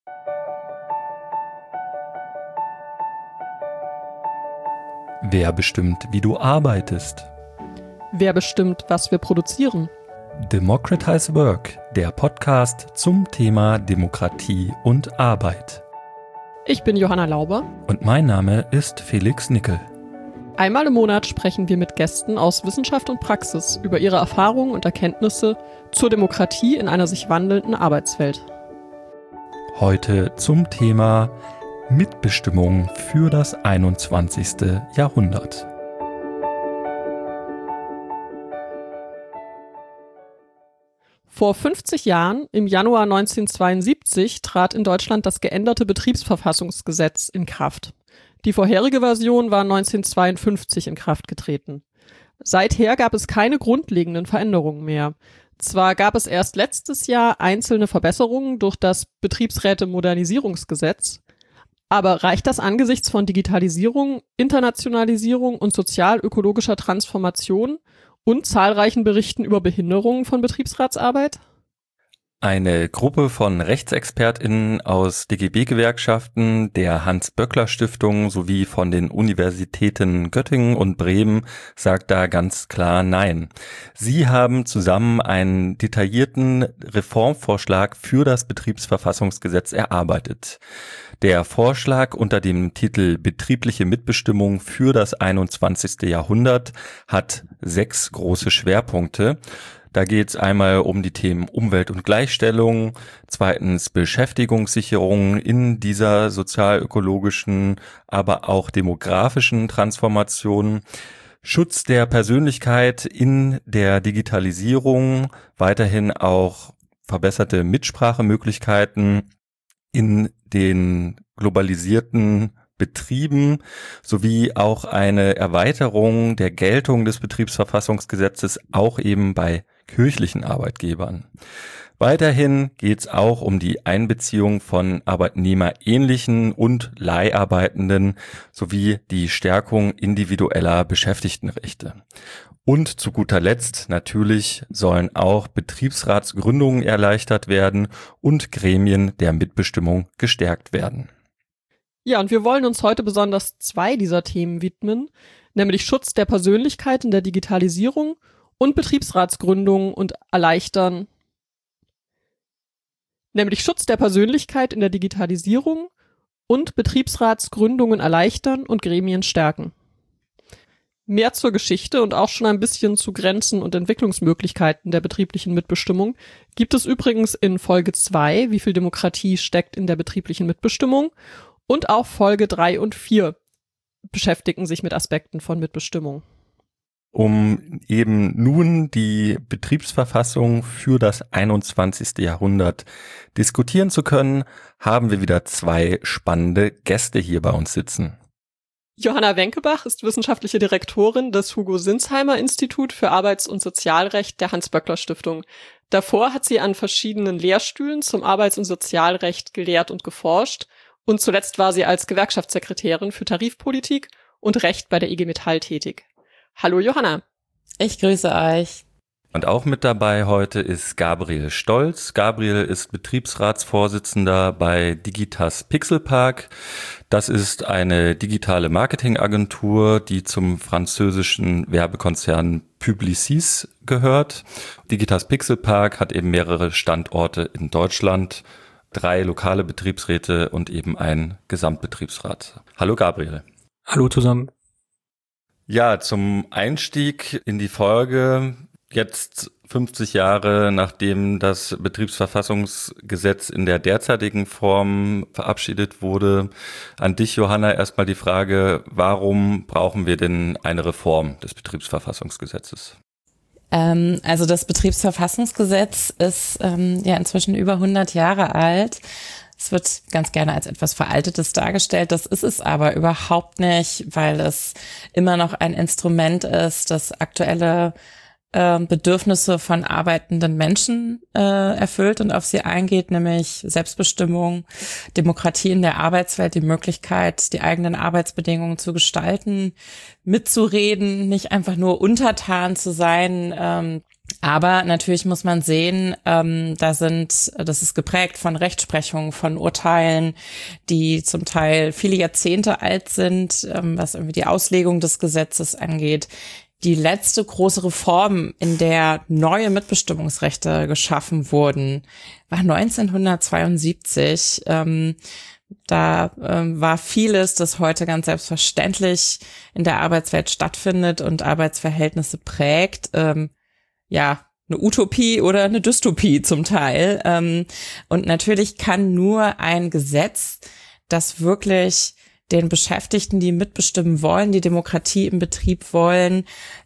Wer bestimmt, wie du arbeitest? Wer bestimmt, was wir produzieren? Democratize Work, der Podcast zum Thema Demokratie und Arbeit. Ich bin Johanna Lauber. Und mein Name ist Felix Nickel. Einmal im Monat sprechen wir mit Gästen aus Wissenschaft und Praxis über ihre Erfahrungen und Erkenntnisse zur Demokratie in einer sich wandelnden Arbeitswelt. Heute zum Thema Mitbestimmung für das 21. Jahrhundert. Vor 50 Jahren, im Januar 1972, trat in Deutschland das geänderte Betriebsverfassungsgesetz in Kraft. Die vorherige Version war 1952 in Kraft getreten. Seither gab es keine grundlegenden Veränderungen mehr. Zwar gab es erst letztes Jahr einzelne Verbesserungen durch das Betriebsräte-Modernisierungsgesetz, aber reicht das angesichts von Digitalisierung, Internationalisierung und sozial-ökologischer Transformation und zahlreichen Berichten über Behinderungen von Betriebsratsarbeit? Eine Gruppe von RechtsexpertInnen aus DGB-Gewerkschaften, der Hans-Böckler-Stiftung sowie von den Universitäten Göttingen und Bremen sagt da ganz klar Nein. Sie haben zusammen einen detaillierten Reformvorschlag für das Betriebsverfassungsgesetz erarbeitet. Der Vorschlag unter dem Titel Betriebliche Mitbestimmung für das 21. Jahrhundert hat 6 große Schwerpunkte. Da geht es einmal um die Themen Umwelt und Gleichstellung, zweitens Beschäftigungssicherung in dieser sozial-ökologischen, aber auch demografischen Transformation, Schutz der Persönlichkeit in der Digitalisierung, weiterhin auch verbesserte Mitsprachemöglichkeiten in den globalisierten Betrieben sowie auch eine Erweiterung der Geltung des Betriebsverfassungsgesetzes auch eben bei kirchlichen Arbeitgebern. Weiterhin geht es auch um die Einbeziehung von arbeitnehmerähnlichen und Leiharbeitenden sowie die Stärkung individueller Beschäftigtenrechte. Und zu guter Letzt natürlich sollen auch Betriebsratsgründungen erleichtert werden und Gremien der Mitbestimmung gestärkt werden. Ja, und wir wollen uns heute besonders 2 dieser Themen widmen, nämlich Schutz der Persönlichkeit in der Digitalisierung und Betriebsratsgründungen und erleichtern. Nämlich Schutz der Persönlichkeit in der Digitalisierung und Betriebsratsgründungen erleichtern und Gremien stärken. Mehr zur Geschichte und auch schon ein bisschen zu Grenzen und Entwicklungsmöglichkeiten der betrieblichen Mitbestimmung gibt es übrigens in Folge 2, wie viel Demokratie steckt in der betrieblichen Mitbestimmung, und auch Folge 3 und 4 beschäftigen sich mit Aspekten von Mitbestimmung. Um eben nun die Betriebsverfassung für das 21. Jahrhundert diskutieren zu können, haben wir wieder 2 spannende Gäste hier bei uns sitzen. Johanna Wenkebach ist wissenschaftliche Direktorin des Hugo-Sinsheimer-Institut für Arbeits- und Sozialrecht der Hans-Böckler-Stiftung. Davor hat sie an verschiedenen Lehrstühlen zum Arbeits- und Sozialrecht gelehrt und geforscht und zuletzt war sie als Gewerkschaftssekretärin für Tarifpolitik und Recht bei der IG Metall tätig. Hallo Johanna. Ich grüße euch. Und auch mit dabei heute ist Gabriel Stolz. Gabriel ist Betriebsratsvorsitzender bei Digitas Pixelpark. Das ist eine digitale Marketingagentur, die zum französischen Werbekonzern Publicis gehört. Digitas Pixelpark hat eben mehrere Standorte in Deutschland, 3 lokale Betriebsräte und eben ein Gesamtbetriebsrat. Hallo Gabriel. Hallo zusammen. Ja, zum Einstieg in die Folge, jetzt 50 Jahre nachdem das Betriebsverfassungsgesetz in der derzeitigen Form verabschiedet wurde, an dich, Johanna, erstmal die Frage, warum brauchen wir denn eine Reform des Betriebsverfassungsgesetzes? Also das Betriebsverfassungsgesetz ist ja inzwischen über 100 Jahre alt. Es wird ganz gerne als etwas Veraltetes dargestellt. Das ist es aber überhaupt nicht, weil es immer noch ein Instrument ist, das aktuelle Bedürfnisse von arbeitenden Menschen erfüllt und auf sie eingeht, nämlich Selbstbestimmung, Demokratie in der Arbeitswelt, die Möglichkeit, die eigenen Arbeitsbedingungen zu gestalten, mitzureden, nicht einfach nur untertan zu sein, Aber natürlich muss man sehen, das ist geprägt von Rechtsprechung, von Urteilen, die zum Teil viele Jahrzehnte alt sind, was irgendwie die Auslegung des Gesetzes angeht. Die letzte große Reform, in der neue Mitbestimmungsrechte geschaffen wurden, war 1972. Da war vieles, das heute ganz selbstverständlich in der Arbeitswelt stattfindet und Arbeitsverhältnisse prägt, eine Utopie oder eine Dystopie zum Teil. Und natürlich kann nur ein Gesetz, das wirklich den Beschäftigten, die mitbestimmen wollen, die Demokratie im Betrieb wollen,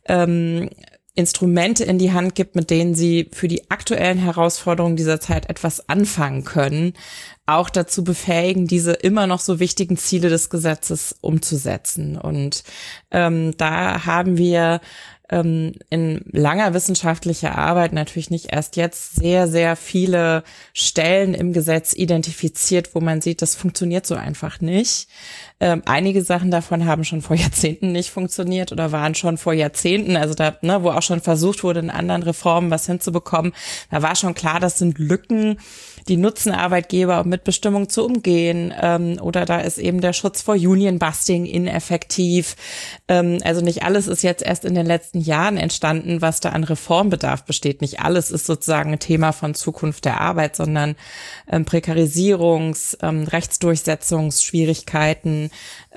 Instrumente in die Hand gibt, mit denen sie für die aktuellen Herausforderungen dieser Zeit etwas anfangen können, auch dazu befähigen, diese immer noch so wichtigen Ziele des Gesetzes umzusetzen. Und da haben wir in langer wissenschaftlicher Arbeit natürlich nicht erst jetzt sehr, sehr viele Stellen im Gesetz identifiziert, wo man sieht, das funktioniert so einfach nicht. Einige Sachen davon haben schon vor Jahrzehnten nicht funktioniert oder waren schon vor Jahrzehnten, also da, wo auch schon versucht wurde, in anderen Reformen was hinzubekommen. Da war schon klar, das sind Lücken, die nutzen Arbeitgeber, um Mitbestimmung zu umgehen, oder da ist eben der Schutz vor Union-Busting ineffektiv. Also nicht alles ist jetzt erst in den letzten Jahren entstanden, was da an Reformbedarf besteht. Nicht alles ist sozusagen ein Thema von Zukunft der Arbeit, sondern Prekarisierungs-, Rechtsdurchsetzungsschwierigkeiten,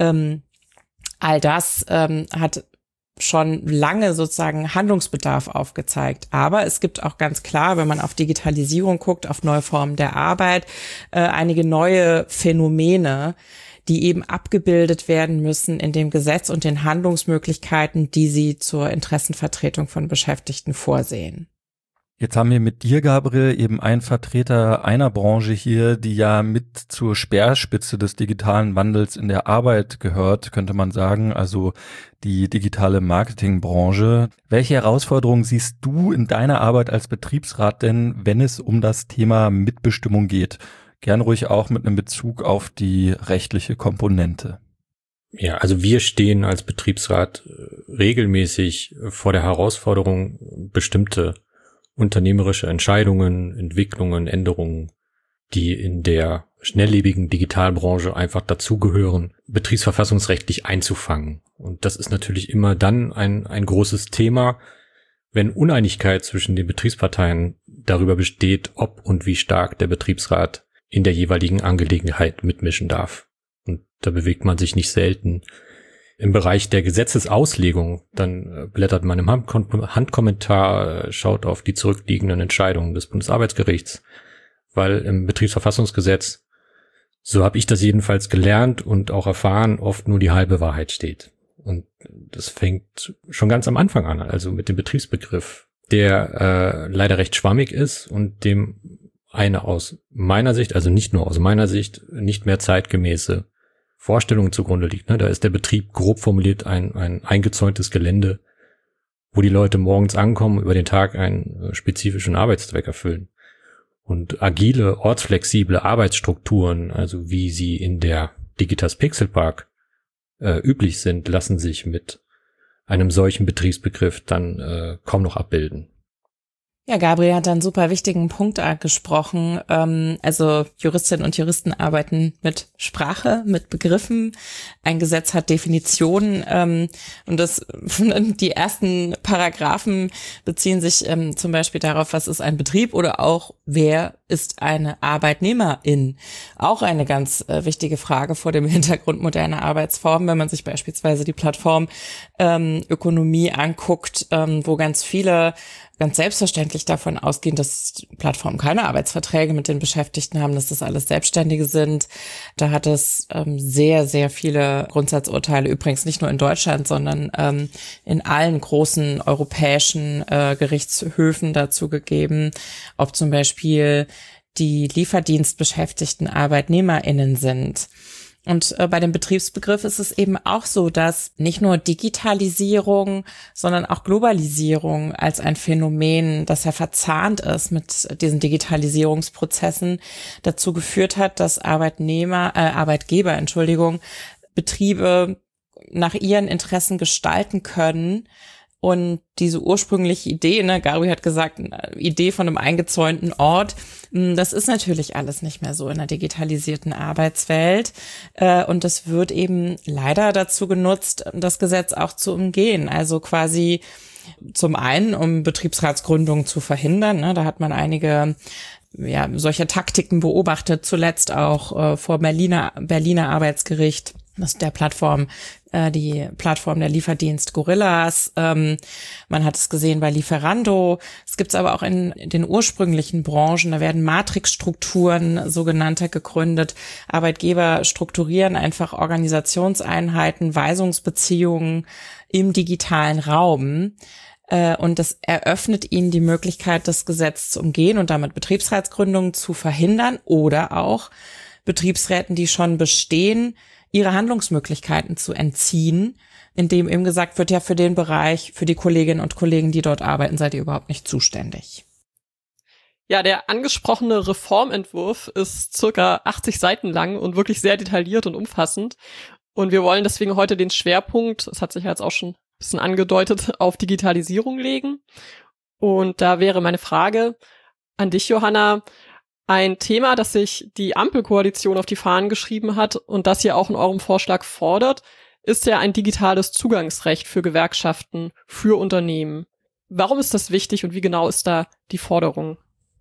all das hat schon lange sozusagen Handlungsbedarf aufgezeigt. Aber es gibt auch ganz klar, wenn man auf Digitalisierung guckt, auf neue Formen der Arbeit, einige neue Phänomene, die eben abgebildet werden müssen in dem Gesetz und den Handlungsmöglichkeiten, die sie zur Interessenvertretung von Beschäftigten vorsehen. Jetzt haben wir mit dir, Gabriel, eben einen Vertreter einer Branche hier, die ja mit zur Speerspitze des digitalen Wandels in der Arbeit gehört, könnte man sagen, also die digitale Marketingbranche. Welche Herausforderungen siehst du in deiner Arbeit als Betriebsrat denn, wenn es um das Thema Mitbestimmung geht? Gern ruhig auch mit einem Bezug auf die rechtliche Komponente. Ja, also wir stehen als Betriebsrat regelmäßig vor der Herausforderung, bestimmte unternehmerische Entscheidungen, Entwicklungen, Änderungen, die in der schnelllebigen Digitalbranche einfach dazugehören, betriebsverfassungsrechtlich einzufangen. Und das ist natürlich immer dann ein großes Thema, wenn Uneinigkeit zwischen den Betriebsparteien darüber besteht, ob und wie stark der Betriebsrat in der jeweiligen Angelegenheit mitmischen darf. Und da bewegt man sich nicht selten im Bereich der Gesetzesauslegung. Dann blättert man im Handkommentar, schaut auf die zurückliegenden Entscheidungen des Bundesarbeitsgerichts, weil im Betriebsverfassungsgesetz, so habe ich das jedenfalls gelernt und auch erfahren, oft nur die halbe Wahrheit steht. Und das fängt schon ganz am Anfang an, also mit dem Betriebsbegriff, der leider recht schwammig ist und dem eine aus meiner Sicht, also nicht nur aus meiner Sicht, nicht mehr zeitgemäße Vorstellung zugrunde liegt. Da ist der Betrieb grob formuliert ein eingezäuntes Gelände, wo die Leute morgens ankommen, über den Tag einen spezifischen Arbeitszweck erfüllen. Und agile, ortsflexible Arbeitsstrukturen, also wie sie in der Digitas Pixelpark üblich sind, lassen sich mit einem solchen Betriebsbegriff dann kaum noch abbilden. Ja, Gabriel hat einen super wichtigen Punkt angesprochen. Also Juristinnen und Juristen arbeiten mit Sprache, mit Begriffen. Ein Gesetz hat Definitionen und die ersten Paragraphen beziehen sich zum Beispiel darauf, was ist ein Betrieb oder auch wer ist eine Arbeitnehmerin. Auch eine ganz wichtige Frage vor dem Hintergrund moderner Arbeitsformen, wenn man sich beispielsweise die Plattformökonomie anguckt, wo ganz viele ganz selbstverständlich davon ausgehen, dass Plattformen keine Arbeitsverträge mit den Beschäftigten haben, dass das alles Selbstständige sind. Da hat es sehr, sehr viele Grundsatzurteile, übrigens nicht nur in Deutschland, sondern in allen großen europäischen Gerichtshöfen dazu gegeben, ob zum Beispiel die Lieferdienstbeschäftigten ArbeitnehmerInnen sind. Und bei dem Betriebsbegriff ist es eben auch so, dass nicht nur Digitalisierung, sondern auch Globalisierung als ein Phänomen, das ja verzahnt ist mit diesen Digitalisierungsprozessen, dazu geführt hat, dass Arbeitgeber, Betriebe nach ihren Interessen gestalten können Und diese ursprüngliche Idee, Gauri hat gesagt, eine Idee von einem eingezäunten Ort, das ist natürlich alles nicht mehr so in der digitalisierten Arbeitswelt. Und das wird eben leider dazu genutzt, das Gesetz auch zu umgehen. Also quasi zum einen, um Betriebsratsgründungen zu verhindern. Da hat man einige solche Taktiken beobachtet, zuletzt auch vor Berliner Arbeitsgericht. Das ist die Plattform der Lieferdienst Gorillas. Man hat es gesehen bei Lieferando. Es gibt es aber auch in den ursprünglichen Branchen. Da werden Matrixstrukturen, sogenannte, gegründet. Arbeitgeber strukturieren einfach Organisationseinheiten, Weisungsbeziehungen im digitalen Raum. Und das eröffnet ihnen die Möglichkeit, das Gesetz zu umgehen und damit Betriebsratsgründungen zu verhindern oder auch Betriebsräten, die schon bestehen, ihre Handlungsmöglichkeiten zu entziehen, indem eben gesagt wird, ja, für den Bereich, für die Kolleginnen und Kollegen, die dort arbeiten, seid ihr überhaupt nicht zuständig. Ja, der angesprochene Reformentwurf ist circa 80 Seiten lang und wirklich sehr detailliert und umfassend. Und wir wollen deswegen heute den Schwerpunkt, das hat sich ja jetzt auch schon ein bisschen angedeutet, auf Digitalisierung legen. Und da wäre meine Frage an dich, Johanna: Ein Thema, das sich die Ampelkoalition auf die Fahnen geschrieben hat und das ihr auch in eurem Vorschlag fordert, ist ja ein digitales Zugangsrecht für Gewerkschaften, für Unternehmen. Warum ist das wichtig und wie genau ist da die Forderung?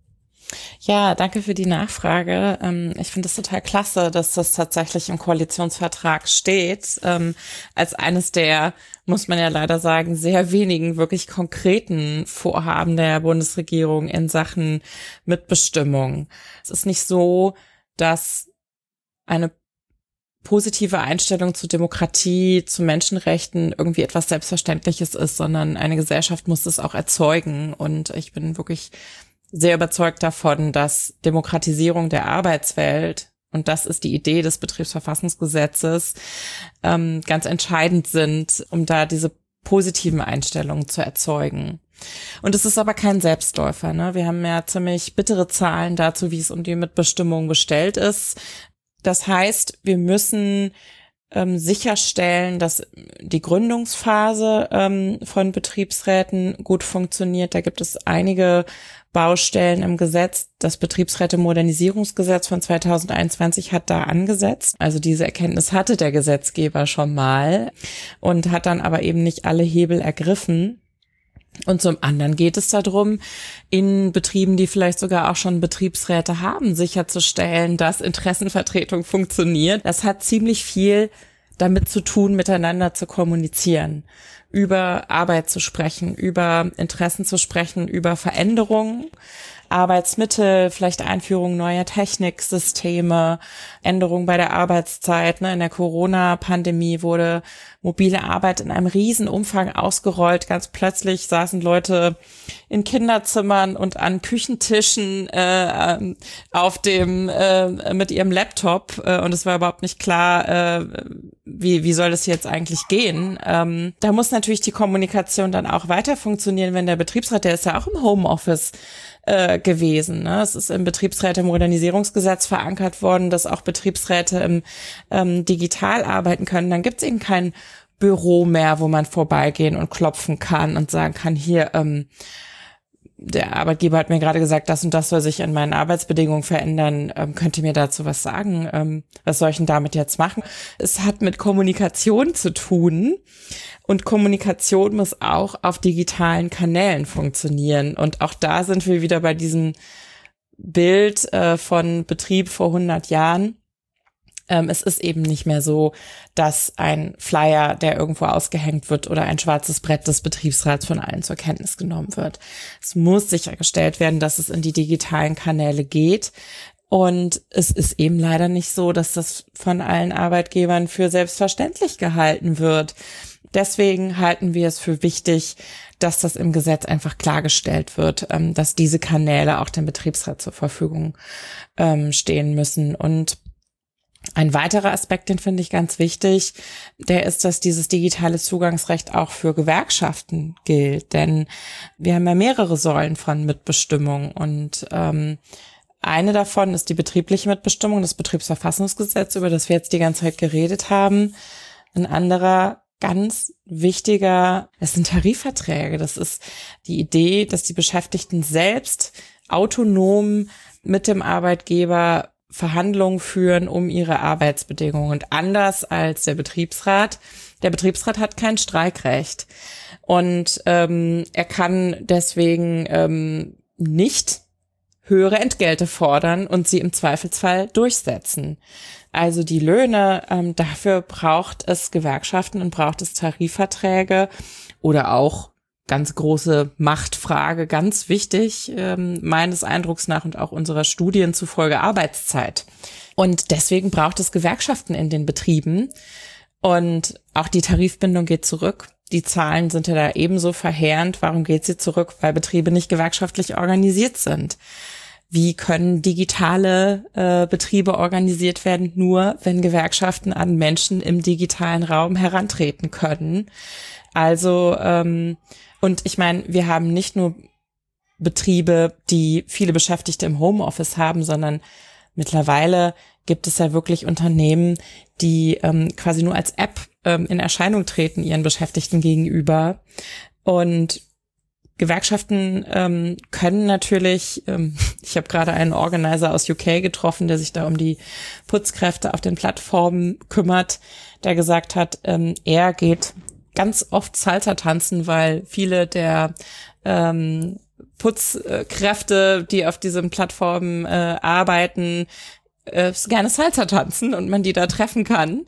Ja, danke für die Nachfrage. Ich finde es total klasse, dass das tatsächlich im Koalitionsvertrag steht, als eines der, muss man ja leider sagen, sehr wenigen wirklich konkreten Vorhaben der Bundesregierung in Sachen Mitbestimmung. Es ist nicht so, dass eine positive Einstellung zu Demokratie, zu Menschenrechten irgendwie etwas Selbstverständliches ist, sondern eine Gesellschaft muss es auch erzeugen. Und ich bin wirklich sehr überzeugt davon, dass Demokratisierung der Arbeitswelt, und das ist die Idee des Betriebsverfassungsgesetzes, ganz entscheidend sind, um da diese positiven Einstellungen zu erzeugen. Und es ist aber kein Selbstläufer, Wir haben ja ziemlich bittere Zahlen dazu, wie es um die Mitbestimmung bestellt ist. Das heißt, wir müssen sicherstellen, dass die Gründungsphase von Betriebsräten gut funktioniert. Da gibt es einige Baustellen im Gesetz. Das Betriebsräte-Modernisierungsgesetz von 2021 hat da angesetzt. Also diese Erkenntnis hatte der Gesetzgeber schon mal und hat dann aber eben nicht alle Hebel ergriffen. Und zum anderen geht es darum, in Betrieben, die vielleicht sogar auch schon Betriebsräte haben, sicherzustellen, dass Interessenvertretung funktioniert. Das hat ziemlich viel damit zu tun, miteinander zu kommunizieren, über Arbeit zu sprechen, über Interessen zu sprechen, über Veränderungen, Arbeitsmittel, vielleicht Einführung neuer Techniksysteme, Änderungen bei der Arbeitszeit. In der Corona-Pandemie wurde mobile Arbeit in einem riesen Umfang ausgerollt. Ganz plötzlich saßen Leute in Kinderzimmern und an Küchentischen mit ihrem Laptop und es war überhaupt nicht klar, wie soll das jetzt eigentlich gehen. Da muss natürlich die Kommunikation dann auch weiter funktionieren, wenn der Betriebsrat, der ist ja auch im Homeoffice gewesen. Es ist im Betriebsräte-Modernisierungsgesetz verankert worden, dass auch Betriebsräte digital arbeiten können. Dann gibt es eben kein Büro mehr, wo man vorbeigehen und klopfen kann und sagen kann, hier, der Arbeitgeber hat mir gerade gesagt, das und das soll sich an meinen Arbeitsbedingungen verändern. Könnt ihr mir dazu was sagen? Was soll ich denn damit jetzt machen? Es hat mit Kommunikation zu tun. Und Kommunikation muss auch auf digitalen Kanälen funktionieren. Und auch da sind wir wieder bei diesem Bild von Betrieb vor 100 Jahren. Es ist eben nicht mehr so, dass ein Flyer, der irgendwo ausgehängt wird, oder ein schwarzes Brett des Betriebsrats von allen zur Kenntnis genommen wird. Es muss sichergestellt werden, dass es in die digitalen Kanäle geht. Und es ist eben leider nicht so, dass das von allen Arbeitgebern für selbstverständlich gehalten wird. Deswegen halten wir es für wichtig, dass das im Gesetz einfach klargestellt wird, dass diese Kanäle auch dem Betriebsrat zur Verfügung stehen müssen. Und ein weiterer Aspekt, den finde ich ganz wichtig, der ist, dass dieses digitale Zugangsrecht auch für Gewerkschaften gilt. Denn wir haben ja mehrere Säulen von Mitbestimmung und eine davon ist die betriebliche Mitbestimmung, das Betriebsverfassungsgesetz, über das wir jetzt die ganze Zeit geredet haben. Ein anderer ganz wichtiger, das sind Tarifverträge. Das ist die Idee, dass die Beschäftigten selbst autonom mit dem Arbeitgeber Verhandlungen führen um ihre Arbeitsbedingungen. Und anders als der Betriebsrat hat kein Streikrecht. Und er kann deswegen nicht höhere Entgelte fordern und sie im Zweifelsfall durchsetzen. Also die Löhne, dafür braucht es Gewerkschaften und braucht es Tarifverträge oder auch ganz große Machtfrage, ganz wichtig, meines Eindrucks nach und auch unserer Studien zufolge Arbeitszeit. Und deswegen braucht es Gewerkschaften in den Betrieben. Und auch die Tarifbindung geht zurück. Die Zahlen sind ja da ebenso verheerend. Warum geht sie zurück? Weil Betriebe nicht gewerkschaftlich organisiert sind. Wie können digitale Betriebe organisiert werden? Nur wenn Gewerkschaften an Menschen im digitalen Raum herantreten können. Also, und ich meine, wir haben nicht nur Betriebe, die viele Beschäftigte im Homeoffice haben, sondern mittlerweile gibt es ja wirklich Unternehmen, die quasi nur als App in Erscheinung treten ihren Beschäftigten gegenüber. Und Gewerkschaften können natürlich, ich habe gerade einen Organizer aus UK getroffen, der sich da um die Putzkräfte auf den Plattformen kümmert, der gesagt hat, er geht ganz oft Salsa tanzen, weil viele der Putzkräfte, die auf diesen Plattformen arbeiten, gerne Salsa tanzen und man die da treffen kann.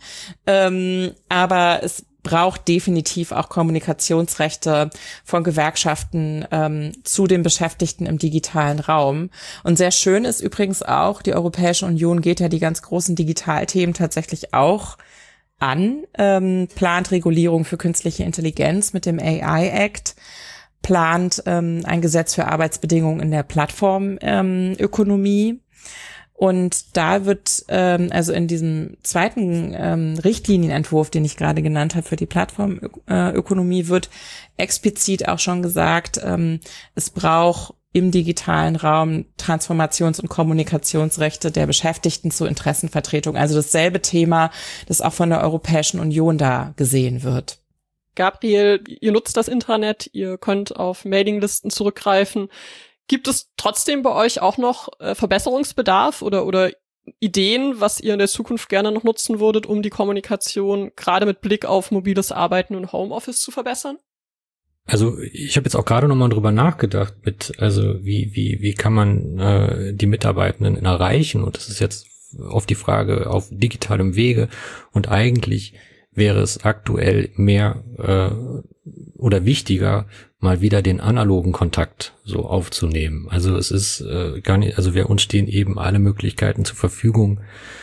Aber es braucht definitiv auch Kommunikationsrechte von Gewerkschaften zu den Beschäftigten im digitalen Raum. Und sehr schön ist übrigens auch, die Europäische Union geht ja die ganz großen Digitalthemen tatsächlich auch an, plant Regulierung für künstliche Intelligenz mit dem AI Act, plant ein Gesetz für Arbeitsbedingungen in der Plattformökonomie. Und da wird, also in diesem zweiten Richtlinienentwurf, den ich gerade genannt habe für die Plattformökonomie, wird explizit auch schon gesagt, es braucht im digitalen Raum Transformations- und Kommunikationsrechte der Beschäftigten zur Interessenvertretung. Also dasselbe Thema, das auch von der Europäischen Union da gesehen wird. Gabriel, ihr nutzt das Intranet, ihr könnt auf Mailinglisten zurückgreifen. Gibt es trotzdem bei euch auch noch Verbesserungsbedarf oder Ideen, was ihr in der Zukunft gerne noch nutzen würdet, um die Kommunikation gerade mit Blick auf mobiles Arbeiten und Homeoffice zu verbessern? Also ich habe jetzt auch gerade nochmal drüber nachgedacht, wie kann man die Mitarbeitenden erreichen, und das ist jetzt auf die Frage auf digitalem Wege, und eigentlich wäre es aktuell mehr oder wichtiger, mal wieder den analogen Kontakt so aufzunehmen. Also es ist gar nicht, also uns stehen eben alle Möglichkeiten zur Verfügung,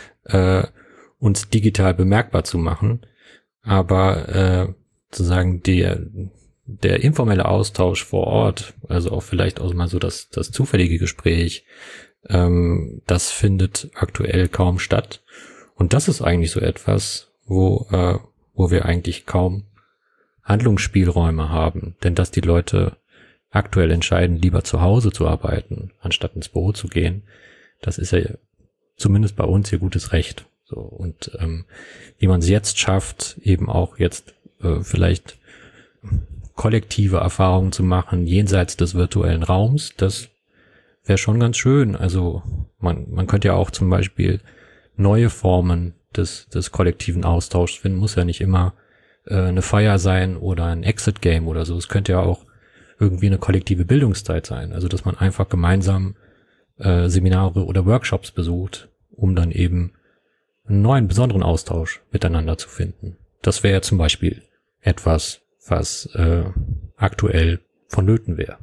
uns digital bemerkbar zu machen, aber sozusagen der informelle Austausch vor Ort, also auch vielleicht auch mal so das zufällige Gespräch, das findet aktuell kaum statt. Und das ist eigentlich so etwas, wo wir eigentlich kaum Handlungsspielräume haben. Denn dass die Leute aktuell entscheiden, lieber zu Hause zu arbeiten, anstatt ins Büro zu gehen, das ist ja zumindest bei uns ihr gutes Recht. So, und wie man es jetzt schafft, eben auch jetzt vielleicht kollektive Erfahrungen zu machen, jenseits des virtuellen Raums, das wäre schon ganz schön. Also man könnte ja auch zum Beispiel neue Formen des kollektiven Austauschs finden. Muss ja nicht immer eine Feier sein oder ein Exit-Game oder so. Es könnte ja auch irgendwie eine kollektive Bildungszeit sein. Also dass man einfach gemeinsam Seminare oder Workshops besucht, um dann eben einen neuen, besonderen Austausch miteinander zu finden. Das wäre ja zum Beispiel etwas, was aktuell vonnöten wäre.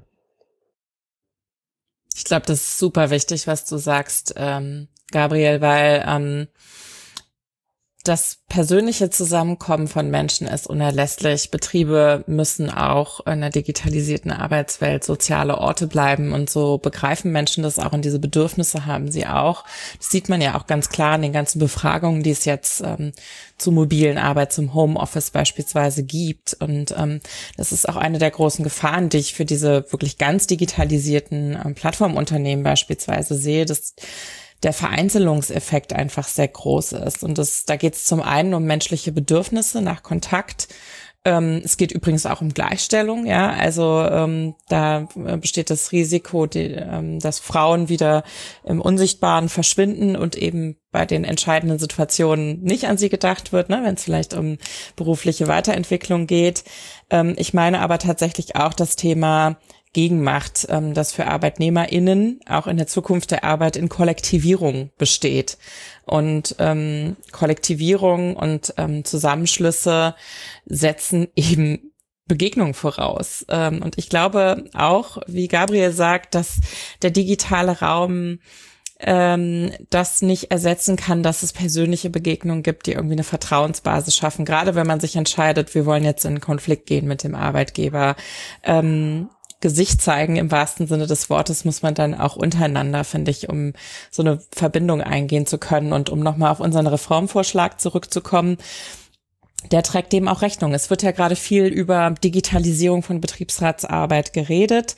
Ich glaube, das ist super wichtig, was du sagst, Gabriel, weil das persönliche Zusammenkommen von Menschen ist unerlässlich. Betriebe müssen auch in der digitalisierten Arbeitswelt soziale Orte bleiben, und so begreifen Menschen das auch, und diese Bedürfnisse haben sie auch. Das sieht man ja auch ganz klar in den ganzen Befragungen, die es jetzt zur mobilen Arbeit, zum Homeoffice beispielsweise gibt. Und das ist auch eine der großen Gefahren, die ich für diese wirklich ganz digitalisierten Plattformunternehmen beispielsweise sehe, dass der Vereinzelungseffekt einfach sehr groß ist. Und da geht es zum einen um menschliche Bedürfnisse nach Kontakt. Es geht übrigens auch um Gleichstellung, ja, also da besteht das Risiko, dass Frauen wieder im Unsichtbaren verschwinden und eben bei den entscheidenden Situationen nicht an sie gedacht wird, ne, wenn es vielleicht um berufliche Weiterentwicklung geht. Ich meine aber tatsächlich auch das Thema Gegenmacht, das für ArbeitnehmerInnen auch in der Zukunft der Arbeit in Kollektivierung besteht. Und Kollektivierung und Zusammenschlüsse setzen eben Begegnung voraus. Und ich glaube auch, wie Gabriel sagt, dass der digitale Raum das nicht ersetzen kann, dass es persönliche Begegnungen gibt, die irgendwie eine Vertrauensbasis schaffen. Gerade wenn man sich entscheidet, wir wollen jetzt in einen Konflikt gehen mit dem Arbeitgeber. Gesicht zeigen im wahrsten Sinne des Wortes muss man dann auch untereinander, finde ich, um so eine Verbindung eingehen zu können. Und um nochmal auf unseren Reformvorschlag zurückzukommen, der trägt dem auch Rechnung. Es wird ja gerade viel über Digitalisierung von Betriebsratsarbeit geredet.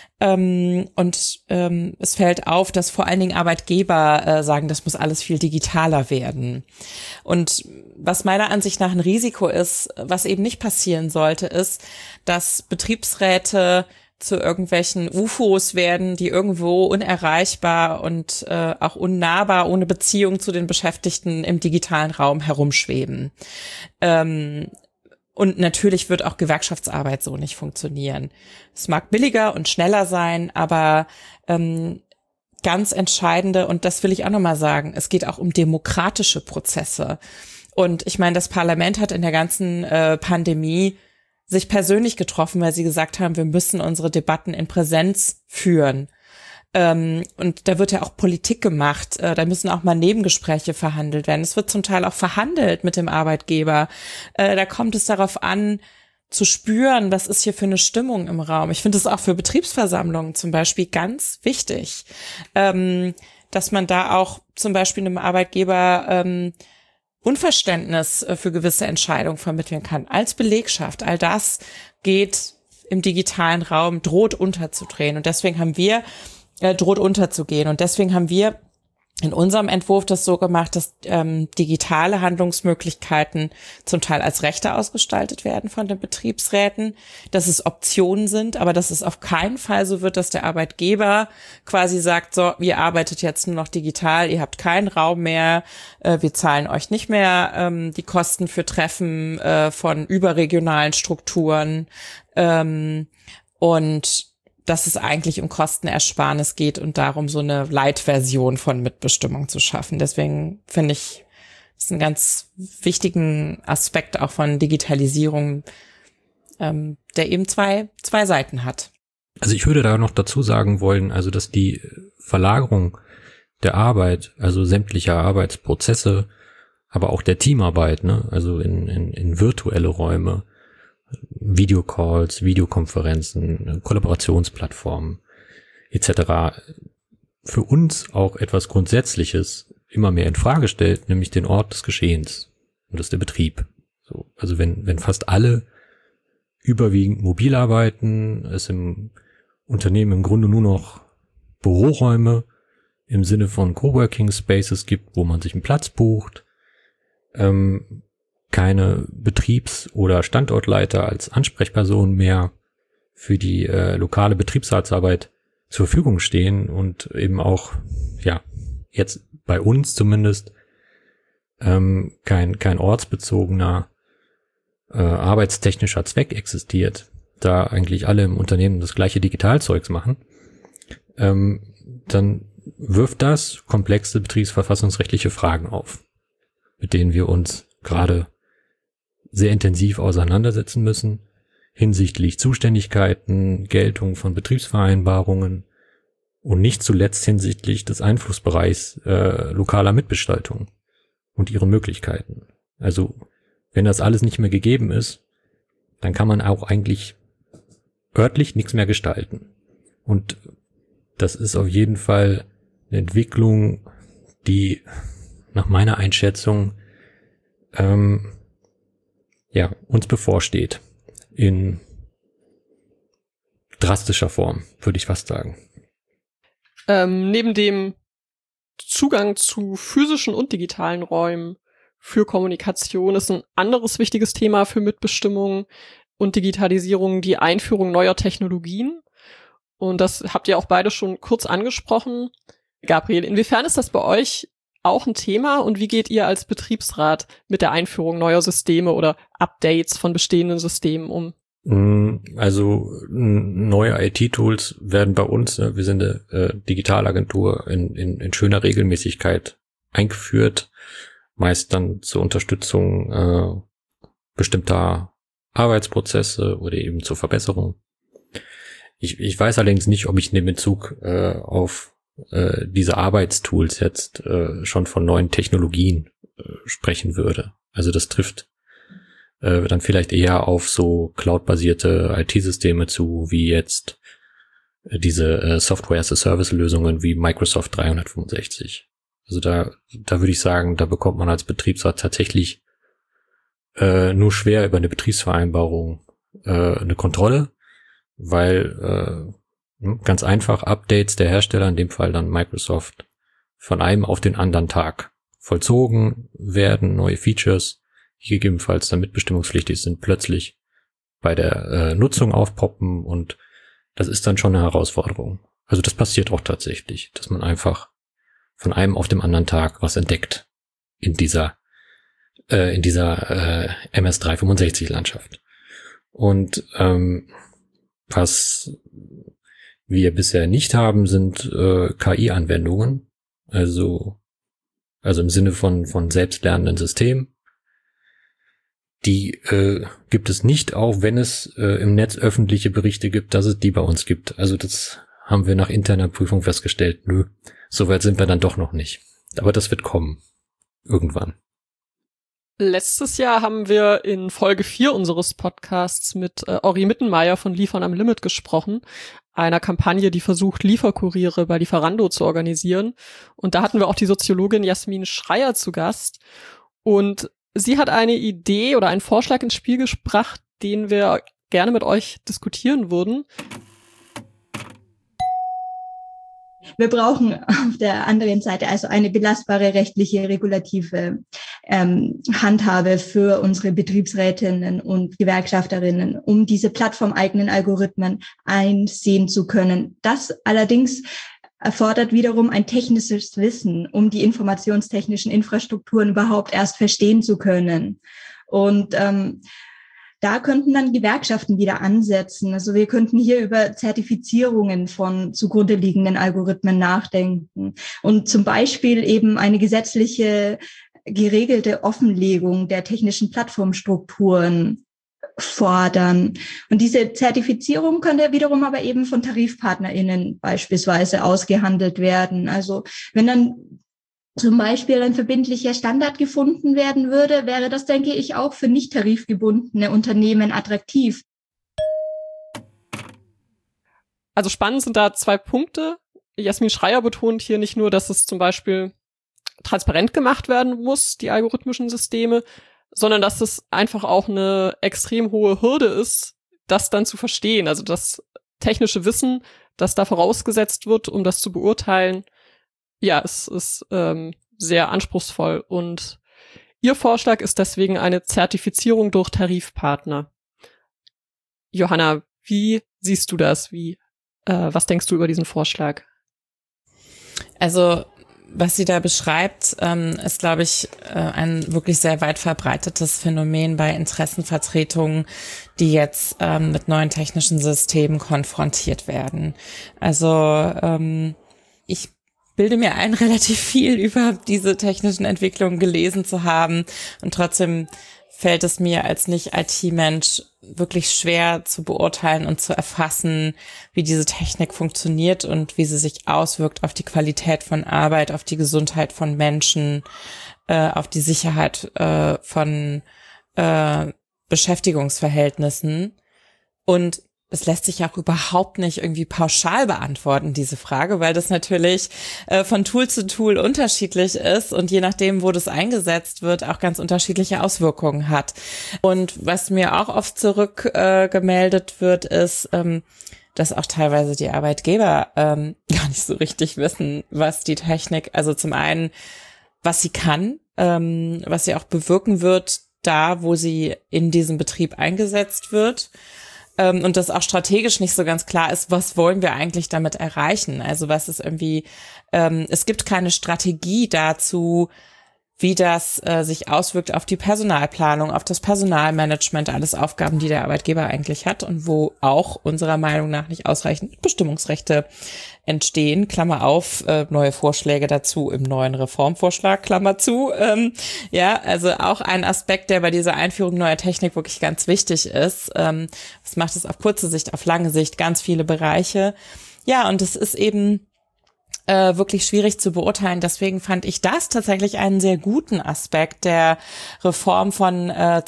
Es fällt auf, dass vor allen Dingen Arbeitgeber sagen, das muss alles viel digitaler werden. Und was meiner Ansicht nach ein Risiko ist, was eben nicht passieren sollte, ist, dass Betriebsräte zu irgendwelchen UFOs werden, die irgendwo unerreichbar und auch unnahbar, ohne Beziehung zu den Beschäftigten im digitalen Raum herumschweben. Und natürlich wird auch Gewerkschaftsarbeit so nicht funktionieren. Es mag billiger und schneller sein, aber ganz entscheidende, und das will ich auch nochmal sagen, es geht auch um demokratische Prozesse. Und ich meine, das Parlament hat in der ganzen Pandemie sich persönlich getroffen, weil sie gesagt haben, wir müssen unsere Debatten in Präsenz führen. Und da wird ja auch Politik gemacht, da müssen auch mal Nebengespräche verhandelt werden. Es wird zum Teil auch verhandelt mit dem Arbeitgeber. Da kommt es darauf an, zu spüren, was ist hier für eine Stimmung im Raum. Ich finde es auch für Betriebsversammlungen zum Beispiel ganz wichtig, dass man da auch zum Beispiel einem Arbeitgeber Unverständnis für gewisse Entscheidungen vermitteln kann. Als Belegschaft, all das geht im digitalen Raum, droht unterzudrehen. Und deswegen haben wir droht unterzugehen. Und deswegen haben wir in unserem Entwurf das so gemacht, dass digitale Handlungsmöglichkeiten zum Teil als Rechte ausgestaltet werden von den Betriebsräten, dass es Optionen sind, aber dass es auf keinen Fall so wird, dass der Arbeitgeber quasi sagt, so, ihr arbeitet jetzt nur noch digital, ihr habt keinen Raum mehr, wir zahlen euch nicht mehr die Kosten für Treffen von überregionalen Strukturen und dass es eigentlich um Kostenersparnis geht und darum, so eine Light-Version von Mitbestimmung zu schaffen. Deswegen finde ich, das ist ein ganz wichtigen Aspekt auch von Digitalisierung, der eben zwei Seiten hat. Also ich würde da noch dazu sagen wollen, also dass die Verlagerung der Arbeit, also sämtlicher Arbeitsprozesse, aber auch der Teamarbeit, ne, also in virtuelle Räume, Videocalls, Videokonferenzen, Kollaborationsplattformen etc. für uns auch etwas Grundsätzliches immer mehr in Frage stellt, nämlich den Ort des Geschehens. Und das ist der Betrieb. So, also wenn fast alle überwiegend mobil arbeiten, es im Unternehmen im Grunde nur noch Büroräume im Sinne von Coworking Spaces gibt, wo man sich einen Platz bucht, keine Betriebs- oder Standortleiter als Ansprechperson mehr für die lokale Betriebsratsarbeit zur Verfügung stehen und eben auch, ja, jetzt bei uns zumindest kein ortsbezogener arbeitstechnischer Zweck existiert, da eigentlich alle im Unternehmen das gleiche Digitalzeugs machen, dann wirft das komplexe betriebsverfassungsrechtliche Fragen auf, mit denen wir uns gerade sehr intensiv auseinandersetzen müssen, hinsichtlich Zuständigkeiten, Geltung von Betriebsvereinbarungen und nicht zuletzt hinsichtlich des Einflussbereichs lokaler Mitgestaltung und ihren Möglichkeiten. Also wenn das alles nicht mehr gegeben ist, dann kann man auch eigentlich örtlich nichts mehr gestalten. Und das ist auf jeden Fall eine Entwicklung, die nach meiner Einschätzung uns bevorsteht. In drastischer Form, würde ich fast sagen. Neben dem Zugang zu physischen und digitalen Räumen für Kommunikation ist ein anderes wichtiges Thema für Mitbestimmung und Digitalisierung, die Einführung neuer Technologien. Und das habt ihr auch beide schon kurz angesprochen. Gabriel, inwiefern ist das bei euch auch ein Thema und wie geht ihr als Betriebsrat mit der Einführung neuer Systeme oder Updates von bestehenden Systemen um? Also neue IT-Tools werden bei uns, wir sind eine Digitalagentur, in schöner Regelmäßigkeit eingeführt, meist dann zur Unterstützung bestimmter Arbeitsprozesse oder eben zur Verbesserung. Ich weiß allerdings nicht, ob ich in dem Bezug auf diese Arbeitstools jetzt schon von neuen Technologien sprechen würde. Also das trifft dann vielleicht eher auf so cloud-basierte IT-Systeme zu, wie jetzt diese Software-as-a-Service-Lösungen wie Microsoft 365. Also da würde ich sagen, da bekommt man als Betriebsrat tatsächlich nur schwer über eine Betriebsvereinbarung eine Kontrolle, weil ganz einfach Updates der Hersteller, in dem Fall dann Microsoft, von einem auf den anderen Tag vollzogen werden, neue Features, die gegebenenfalls dann mitbestimmungspflichtig sind, plötzlich bei der Nutzung aufpoppen und das ist dann schon eine Herausforderung. Also das passiert auch tatsächlich, dass man einfach von einem auf dem anderen Tag was entdeckt in dieser MS 365 Landschaft. Und was wir bisher nicht haben, sind KI-Anwendungen, also im Sinne von selbstlernenden Systemen. Die gibt es nicht, auch wenn es im Netz öffentliche Berichte gibt, dass es die bei uns gibt. Also das haben wir nach interner Prüfung festgestellt. Nö, soweit sind wir dann doch noch nicht. Aber das wird kommen. Irgendwann. Letztes Jahr haben wir in Folge 4 unseres Podcasts mit Ori Mittenmeier von Liefern am Limit gesprochen, einer Kampagne, die versucht, Lieferkuriere bei Lieferando zu organisieren. Und da hatten wir auch die Soziologin Jasmin Schreier zu Gast. Und sie hat eine Idee oder einen Vorschlag ins Spiel gebracht, den wir gerne mit euch diskutieren würden. Wir brauchen auf der anderen Seite also eine belastbare rechtliche regulative Handhabe für unsere Betriebsrätinnen und Gewerkschafterinnen, um diese plattformeigenen Algorithmen einsehen zu können. Das allerdings erfordert wiederum ein technisches Wissen, um die informationstechnischen Infrastrukturen überhaupt erst verstehen zu können. Und da könnten dann Gewerkschaften wieder ansetzen. Also wir könnten hier über Zertifizierungen von zugrunde liegenden Algorithmen nachdenken und zum Beispiel eben eine gesetzliche geregelte Offenlegung der technischen Plattformstrukturen fordern. Und diese Zertifizierung könnte wiederum aber eben von TarifpartnerInnen beispielsweise ausgehandelt werden. Also wenn dann zum Beispiel ein verbindlicher Standard gefunden werden würde, wäre das, denke ich, auch für nicht tarifgebundene Unternehmen attraktiv. Also spannend sind da 2 Punkte. Jasmin Schreier betont hier nicht nur, dass es zum Beispiel transparent gemacht werden muss, die algorithmischen Systeme, sondern dass es einfach auch eine extrem hohe Hürde ist, das dann zu verstehen. Also das technische Wissen, das da vorausgesetzt wird, um das zu beurteilen, ja, es ist sehr anspruchsvoll. Und Ihr Vorschlag ist deswegen eine Zertifizierung durch Tarifpartner. Johanna, wie siehst du das? Was denkst du über diesen Vorschlag? Also was sie da beschreibt, ist, glaube ich, ein wirklich sehr weit verbreitetes Phänomen bei Interessenvertretungen, die jetzt mit neuen technischen Systemen konfrontiert werden. Also ich bilde mir ein, relativ viel über diese technischen Entwicklungen gelesen zu haben und trotzdem fällt es mir als Nicht-IT-Mensch wirklich schwer zu beurteilen und zu erfassen, wie diese Technik funktioniert und wie sie sich auswirkt auf die Qualität von Arbeit, auf die Gesundheit von Menschen, auf die Sicherheit von Beschäftigungsverhältnissen. Und es lässt sich auch überhaupt nicht irgendwie pauschal beantworten, diese Frage, weil das natürlich von Tool zu Tool unterschiedlich ist und je nachdem, wo das eingesetzt wird, auch ganz unterschiedliche Auswirkungen hat. Und was mir auch oft zurückgemeldet wird, ist, dass auch teilweise die Arbeitgeber gar nicht so richtig wissen, was die Technik, also zum einen, was sie kann, was sie auch bewirken wird, da, wo sie in diesem Betrieb eingesetzt wird. Und das auch strategisch nicht so ganz klar ist, was wollen wir eigentlich damit erreichen? Also was ist irgendwie, es gibt keine Strategie dazu, wie das sich auswirkt auf die Personalplanung, auf das Personalmanagement, alles Aufgaben, die der Arbeitgeber eigentlich hat und wo auch unserer Meinung nach nicht ausreichend Bestimmungsrechte entstehen, Klammer auf, neue Vorschläge dazu im neuen Reformvorschlag, Klammer zu. Ja, also auch ein Aspekt, der bei dieser Einführung neuer Technik wirklich ganz wichtig ist. Das macht es auf kurze Sicht, auf lange Sicht, ganz viele Bereiche. Ja, und es ist eben wirklich schwierig zu beurteilen. Deswegen fand ich das tatsächlich einen sehr guten Aspekt der Reform von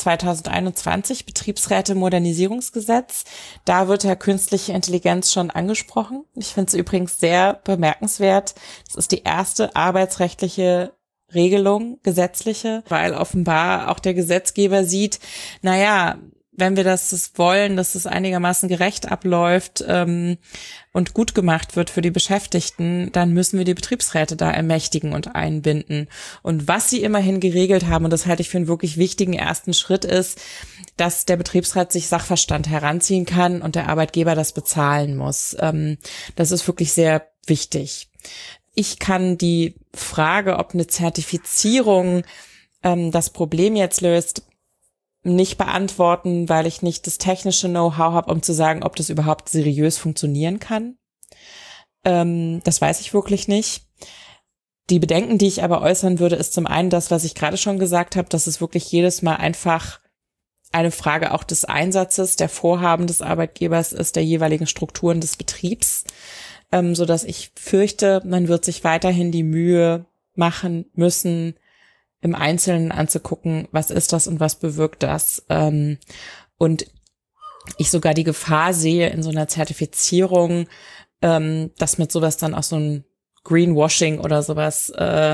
2021, Betriebsräte-Modernisierungsgesetz. Da wird ja künstliche Intelligenz schon angesprochen. Ich finde es übrigens sehr bemerkenswert. Das ist die erste arbeitsrechtliche Regelung, gesetzliche, weil offenbar auch der Gesetzgeber sieht, naja, wenn wir das wollen, dass es einigermaßen gerecht abläuft und gut gemacht wird für die Beschäftigten, dann müssen wir die Betriebsräte da ermächtigen und einbinden. Und was sie immerhin geregelt haben, und das halte ich für einen wirklich wichtigen ersten Schritt, ist, dass der Betriebsrat sich Sachverstand heranziehen kann und der Arbeitgeber das bezahlen muss. Das ist wirklich sehr wichtig. Ich kann die Frage, ob eine Zertifizierung das Problem jetzt löst, nicht beantworten, weil ich nicht das technische Know-how habe, um zu sagen, ob das überhaupt seriös funktionieren kann. Das weiß ich wirklich nicht. Die Bedenken, die ich aber äußern würde, ist zum einen das, was ich gerade schon gesagt habe, dass es wirklich jedes Mal einfach eine Frage auch des Einsatzes, der Vorhaben des Arbeitgebers ist, der jeweiligen Strukturen des Betriebs, so dass ich fürchte, man wird sich weiterhin die Mühe machen müssen, im Einzelnen anzugucken, was ist das und was bewirkt das. Und ich sogar die Gefahr sehe in so einer Zertifizierung, dass mit sowas dann auch so ein Greenwashing oder sowas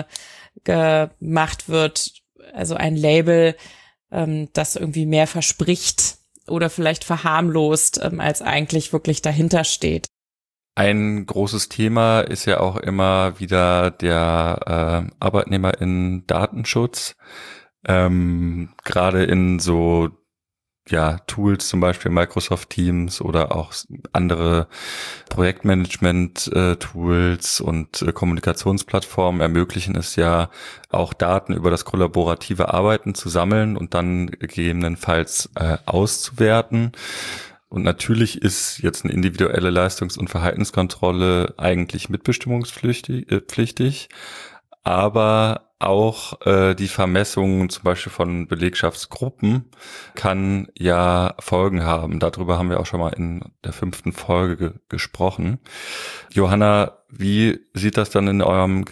gemacht wird. Also ein Label, das irgendwie mehr verspricht oder vielleicht verharmlost, als eigentlich wirklich dahinter steht. Ein großes Thema ist ja auch immer wieder der ArbeitnehmerInnen-Datenschutz. Gerade in so Tools, zum Beispiel Microsoft Teams oder auch andere Projektmanagement-Tools und Kommunikationsplattformen ermöglichen es ja auch Daten über das kollaborative Arbeiten zu sammeln und dann gegebenenfalls auszuwerten. Und natürlich ist jetzt eine individuelle Leistungs- und Verhaltenskontrolle eigentlich mitbestimmungspflichtig, aber auch die Vermessung zum Beispiel von Belegschaftsgruppen kann ja Folgen haben. Darüber haben wir auch schon mal in der 5. Folge gesprochen. Johanna, wie sieht das dann in eurem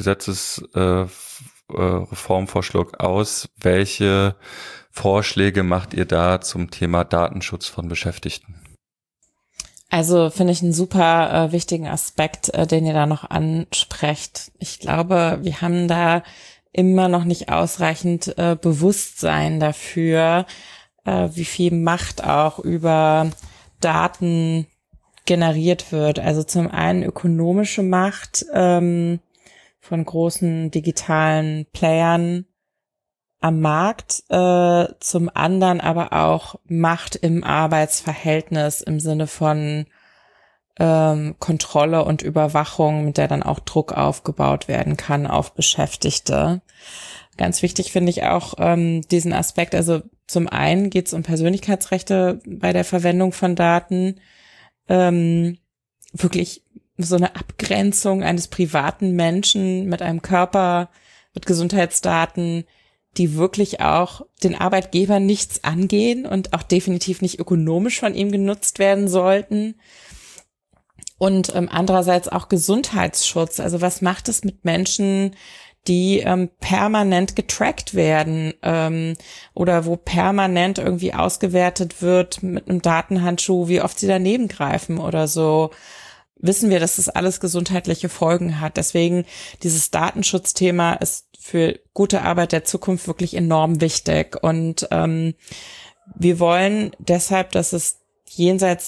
Gesetzesreformvorschlag aus? Welche Vorschläge macht ihr da zum Thema Datenschutz von Beschäftigten? Also finde ich einen super wichtigen Aspekt, den ihr da noch ansprecht. Ich glaube, wir haben da immer noch nicht ausreichend Bewusstsein dafür, wie viel Macht auch über Daten generiert wird. Also zum einen ökonomische Macht von großen digitalen Playern am Markt, zum anderen aber auch Macht im Arbeitsverhältnis im Sinne von Kontrolle und Überwachung, mit der dann auch Druck aufgebaut werden kann auf Beschäftigte. Ganz wichtig finde ich auch diesen Aspekt, also zum einen geht es um Persönlichkeitsrechte bei der Verwendung von Daten, wirklich so eine Abgrenzung eines privaten Menschen mit einem Körper, mit Gesundheitsdaten, die wirklich auch den Arbeitgeber nichts angehen und auch definitiv nicht ökonomisch von ihm genutzt werden sollten. Und andererseits auch Gesundheitsschutz. Also was macht es mit Menschen, die permanent getrackt werden oder wo permanent irgendwie ausgewertet wird mit einem Datenhandschuh, wie oft sie daneben greifen oder so? Wissen wir, dass das alles gesundheitliche Folgen hat. Deswegen dieses Datenschutzthema ist für gute Arbeit der Zukunft wirklich enorm wichtig. Und wir wollen deshalb, dass es jenseits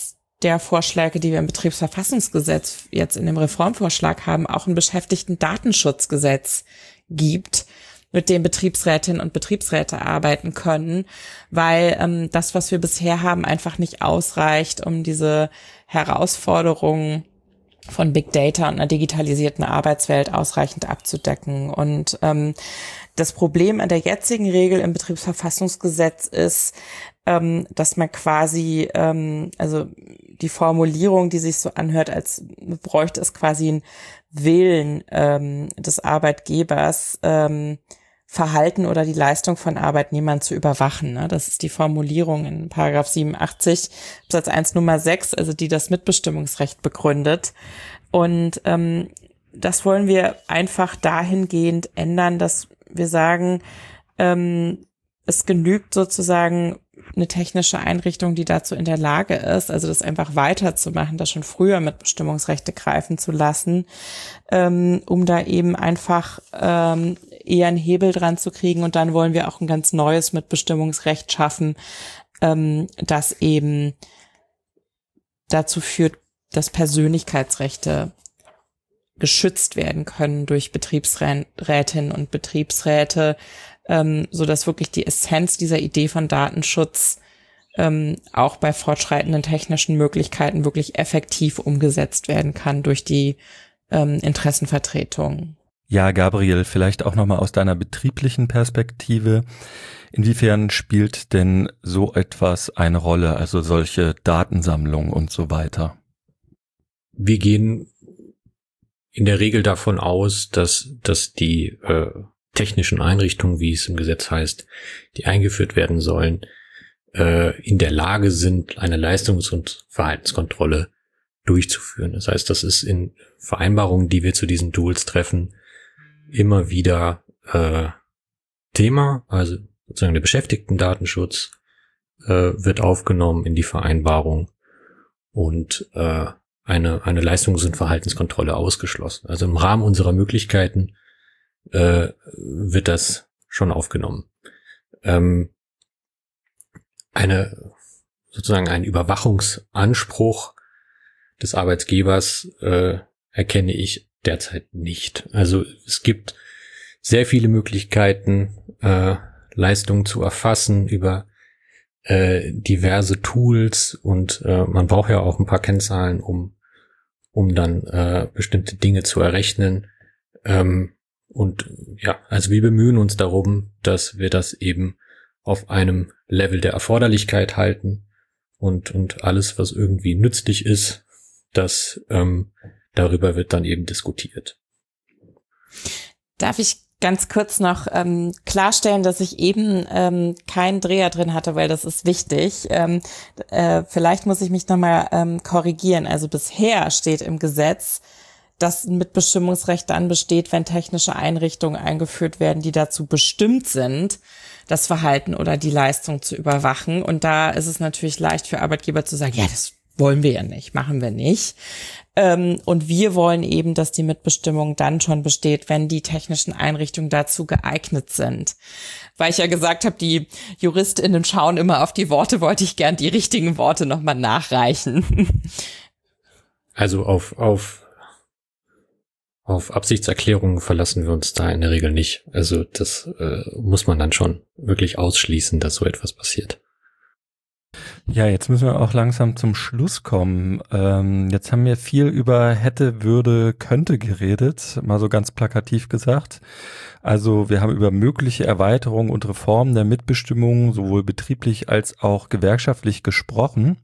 der Vorschläge, die wir im Betriebsverfassungsgesetz jetzt in dem Reformvorschlag haben, auch ein Beschäftigten-Datenschutzgesetz gibt, mit dem Betriebsrätinnen und Betriebsräte arbeiten können, weil das, was wir bisher haben, einfach nicht ausreicht, um diese Herausforderungen von Big Data und einer digitalisierten Arbeitswelt ausreichend abzudecken. Und das Problem an der jetzigen Regel im Betriebsverfassungsgesetz ist, dass man quasi, also die Formulierung, die sich so anhört, als bräuchte es quasi einen Willen des Arbeitgebers, Verhalten oder die Leistung von Arbeitnehmern zu überwachen. Ne? Das ist die Formulierung in Paragraph 87 Absatz 1 Nummer 6, also die das Mitbestimmungsrecht begründet. Und das wollen wir einfach dahingehend ändern, dass wir sagen, es genügt sozusagen eine technische Einrichtung, die dazu in der Lage ist, also das einfach weiterzumachen, das schon früher Mitbestimmungsrechte greifen zu lassen, um da eben einfach eher einen Hebel dran zu kriegen. Und dann wollen wir auch ein ganz neues Mitbestimmungsrecht schaffen, das eben dazu führt, dass Persönlichkeitsrechte geschützt werden können durch Betriebsrätinnen und Betriebsräte, so dass wirklich die Essenz dieser Idee von Datenschutz auch bei fortschreitenden technischen Möglichkeiten wirklich effektiv umgesetzt werden kann durch die Interessenvertretung. Ja, Gabriel, vielleicht auch nochmal aus deiner betrieblichen Perspektive. Inwiefern spielt denn so etwas eine Rolle, also solche Datensammlungen und so weiter? Wir gehen in der Regel davon aus, dass die technischen Einrichtungen, wie es im Gesetz heißt, die eingeführt werden sollen, in der Lage sind, eine Leistungs- und Verhaltenskontrolle durchzuführen. Das heißt, das ist in Vereinbarungen, die wir zu diesen Tools treffen, immer wieder Thema, also sozusagen der Beschäftigtendatenschutz wird aufgenommen in die Vereinbarung und eine Leistungs- und Verhaltenskontrolle ausgeschlossen. Also im Rahmen unserer Möglichkeiten wird das schon aufgenommen. Sozusagen ein Überwachungsanspruch des Arbeitgebers erkenne ich derzeit nicht. Also es gibt sehr viele Möglichkeiten, Leistungen zu erfassen über diverse Tools und man braucht ja auch ein paar Kennzahlen, um dann bestimmte Dinge zu errechnen. Und ja, also wir bemühen uns darum, dass wir das eben auf einem Level der Erforderlichkeit halten und alles, was irgendwie nützlich ist, das darüber wird dann eben diskutiert. Darf ich ganz kurz noch klarstellen, dass ich eben keinen Dreher drin hatte, weil das ist wichtig. Vielleicht muss ich mich nochmal korrigieren. Also bisher steht im Gesetz, dass ein Mitbestimmungsrecht dann besteht, wenn technische Einrichtungen eingeführt werden, die dazu bestimmt sind, das Verhalten oder die Leistung zu überwachen. Und da ist es natürlich leicht für Arbeitgeber zu sagen, ja, das wollen wir ja nicht, machen wir nicht. Und wir wollen eben, dass die Mitbestimmung dann schon besteht, wenn die technischen Einrichtungen dazu geeignet sind. Weil ich ja gesagt habe, die JuristInnen schauen immer auf die Worte, wollte ich gern die richtigen Worte nochmal nachreichen. Also auf Absichtserklärungen verlassen wir uns da in der Regel nicht. Also das muss man dann schon wirklich ausschließen, dass so etwas passiert. Ja, jetzt müssen wir auch langsam zum Schluss kommen. Jetzt haben wir viel über hätte, würde, könnte geredet, mal so ganz plakativ gesagt. Also wir haben über mögliche Erweiterungen und Reformen der Mitbestimmung sowohl betrieblich als auch gewerkschaftlich gesprochen.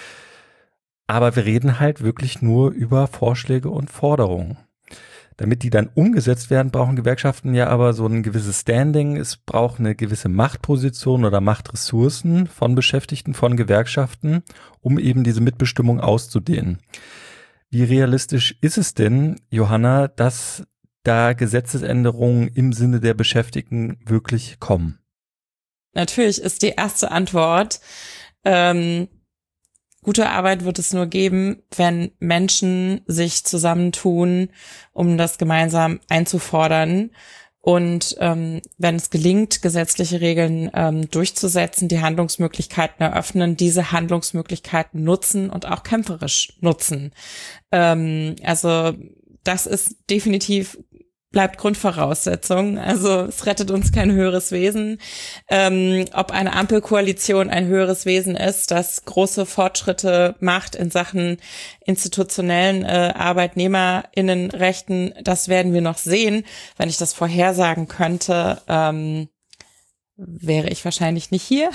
Aber wir reden halt wirklich nur über Vorschläge und Forderungen. Damit die dann umgesetzt werden, brauchen Gewerkschaften ja aber so ein gewisses Standing. Es braucht eine gewisse Machtposition oder Machtressourcen von Beschäftigten, von Gewerkschaften, um eben diese Mitbestimmung auszudehnen. Wie realistisch ist es denn, Johanna, dass da Gesetzesänderungen im Sinne der Beschäftigten wirklich kommen? Natürlich ist die erste Antwort, gute Arbeit wird es nur geben, wenn Menschen sich zusammentun, um das gemeinsam einzufordern Und wenn es gelingt, gesetzliche Regeln durchzusetzen, die Handlungsmöglichkeiten eröffnen, diese Handlungsmöglichkeiten nutzen und auch kämpferisch nutzen. Also das ist definitiv, bleibt Grundvoraussetzung. Also es rettet uns kein höheres Wesen. Ob eine Ampelkoalition ein höheres Wesen ist, das große Fortschritte macht in Sachen institutionellen ArbeitnehmerInnenrechten, das werden wir noch sehen. Wenn ich das vorhersagen könnte, wäre ich wahrscheinlich nicht hier.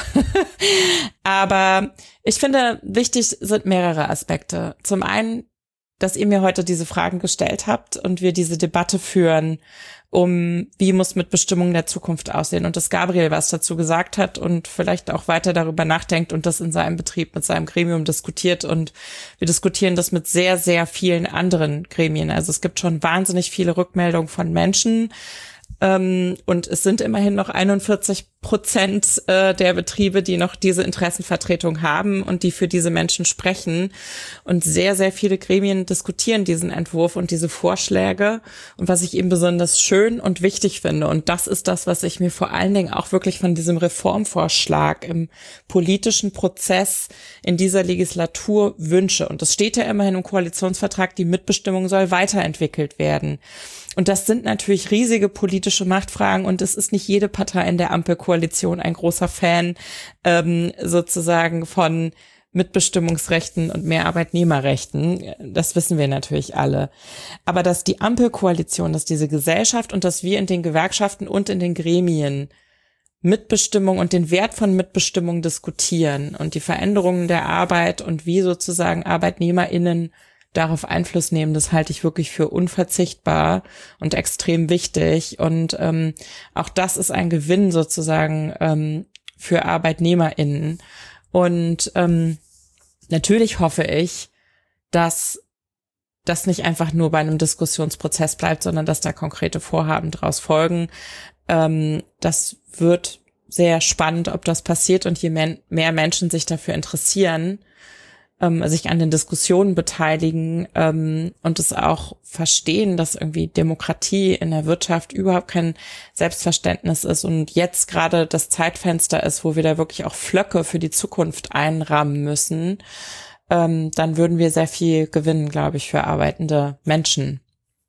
Aber ich finde, wichtig sind mehrere Aspekte. Zum einen, dass ihr mir heute diese Fragen gestellt habt und wir diese Debatte führen, wie muss Mitbestimmung der Zukunft aussehen, und dass Gabriel was dazu gesagt hat und vielleicht auch weiter darüber nachdenkt und das in seinem Betrieb mit seinem Gremium diskutiert, und wir diskutieren das mit sehr, sehr vielen anderen Gremien. Also es gibt schon wahnsinnig viele Rückmeldungen von Menschen, und es sind immerhin noch 41% der Betriebe, die noch diese Interessenvertretung haben und die für diese Menschen sprechen. Und sehr, sehr viele Gremien diskutieren diesen Entwurf und diese Vorschläge. Und was ich eben besonders schön und wichtig finde, und das ist das, was ich mir vor allen Dingen auch wirklich von diesem Reformvorschlag im politischen Prozess in dieser Legislatur wünsche. Und das steht ja immerhin im Koalitionsvertrag, die Mitbestimmung soll weiterentwickelt werden. Und das sind natürlich riesige politische Machtfragen, und es ist nicht jede Partei in der Ampelkoalition ein großer Fan sozusagen von Mitbestimmungsrechten und mehr Arbeitnehmerrechten. Das wissen wir natürlich alle. Aber dass die Ampelkoalition, dass diese Gesellschaft und dass wir in den Gewerkschaften und in den Gremien Mitbestimmung und den Wert von Mitbestimmung diskutieren und die Veränderungen der Arbeit und wie sozusagen ArbeitnehmerInnen darauf Einfluss nehmen, das halte ich wirklich für unverzichtbar und extrem wichtig. Und auch das ist ein Gewinn sozusagen für ArbeitnehmerInnen. Und natürlich hoffe ich, dass das nicht einfach nur bei einem Diskussionsprozess bleibt, sondern dass da konkrete Vorhaben daraus folgen. Das wird sehr spannend, ob das passiert, und je mehr Menschen sich dafür interessieren, sich an den Diskussionen beteiligen und es auch verstehen, dass irgendwie Demokratie in der Wirtschaft überhaupt kein Selbstverständnis ist und jetzt gerade das Zeitfenster ist, wo wir da wirklich auch Pflöcke für die Zukunft einrahmen müssen, dann würden wir sehr viel gewinnen, glaube ich, für arbeitende Menschen.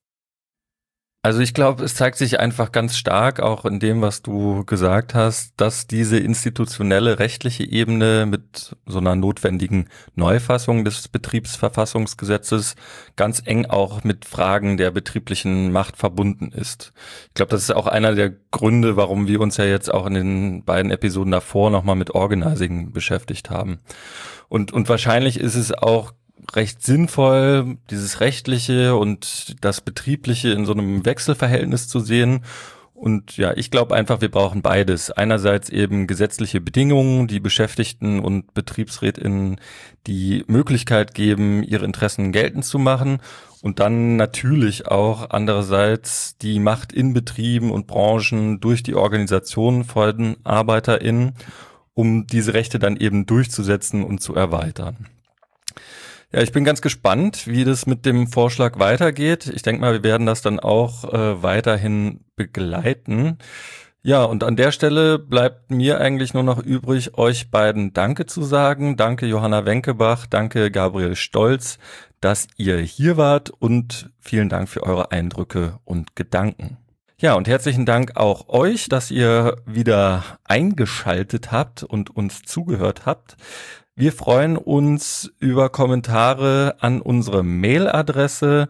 Also ich glaube, es zeigt sich einfach ganz stark auch in dem, was du gesagt hast, dass diese institutionelle rechtliche Ebene mit so einer notwendigen Neufassung des Betriebsverfassungsgesetzes ganz eng auch mit Fragen der betrieblichen Macht verbunden ist. Ich glaube, das ist auch einer der Gründe, warum wir uns ja jetzt auch in den beiden Episoden davor nochmal mit Organizing beschäftigt haben. Und wahrscheinlich ist es auch recht sinnvoll, dieses Rechtliche und das Betriebliche in so einem Wechselverhältnis zu sehen. Und ja, ich glaube einfach, wir brauchen beides. Einerseits eben gesetzliche Bedingungen, die Beschäftigten und BetriebsrätInnen die Möglichkeit geben, ihre Interessen geltend zu machen. Und dann natürlich auch andererseits die Macht in Betrieben und Branchen durch die Organisation von ArbeiterInnen, um diese Rechte dann eben durchzusetzen und zu erweitern. Ja, ich bin ganz gespannt, wie das mit dem Vorschlag weitergeht. Ich denke mal, wir werden das dann auch weiterhin begleiten. Ja, und an der Stelle bleibt mir eigentlich nur noch übrig, euch beiden Danke zu sagen. Danke Johanna Wenkebach, danke Gabriel Stolz, dass ihr hier wart, und vielen Dank für eure Eindrücke und Gedanken. Ja, und herzlichen Dank auch euch, dass ihr wieder eingeschaltet habt und uns zugehört habt. Wir freuen uns über Kommentare an unsere Mailadresse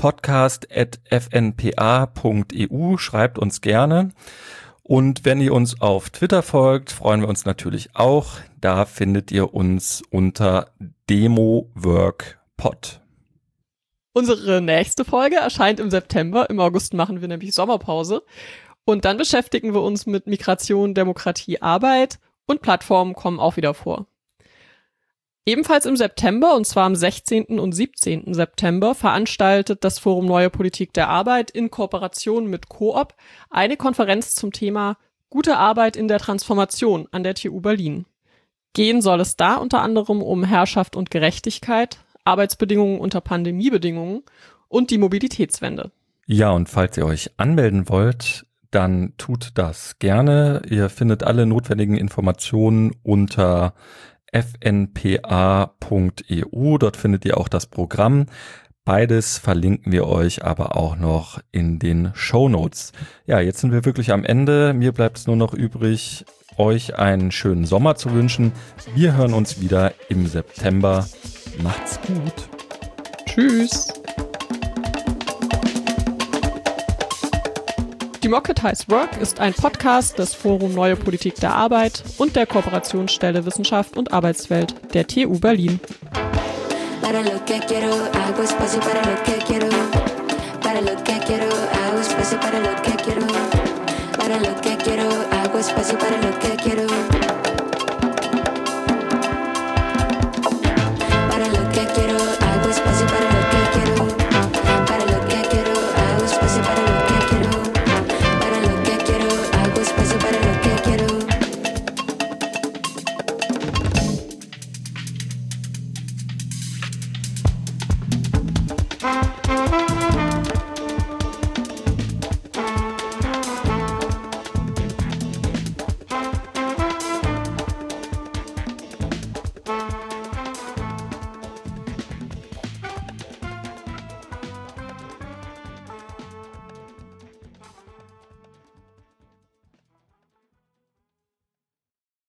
podcast@fnpa.eu. Schreibt uns gerne. Und wenn ihr uns auf Twitter folgt, freuen wir uns natürlich auch. Da findet ihr uns unter DemoWorkPod. Unsere nächste Folge erscheint im September. Im August machen wir nämlich Sommerpause. Und dann beschäftigen wir uns mit Migration, Demokratie, Arbeit, und Plattformen kommen auch wieder vor. Ebenfalls im September, und zwar am 16. und 17. September, veranstaltet das Forum Neue Politik der Arbeit in Kooperation mit Coop eine Konferenz zum Thema Gute Arbeit in der Transformation an der TU Berlin. Gehen soll es da unter anderem um Herrschaft und Gerechtigkeit, Arbeitsbedingungen unter Pandemiebedingungen und die Mobilitätswende. Ja, und falls ihr euch anmelden wollt, dann tut das gerne. Ihr findet alle notwendigen Informationen unter fnpa.eu. Dort findet ihr auch das Programm. Beides verlinken wir euch aber auch noch in den Shownotes. Ja, jetzt sind wir wirklich am Ende. Mir bleibt es nur noch übrig, euch einen schönen Sommer zu wünschen. Wir hören uns wieder im September. Macht's gut. Tschüss. Democratize Work ist ein Podcast des Forum Neue Politik der Arbeit und der Kooperationsstelle Wissenschaft und Arbeitswelt der TU Berlin. Para lo que quiero, hago espacio para lo que quiero. Para lo que quiero, hago espacio para lo que quiero. Para lo que quiero, hago espacio para lo que quiero.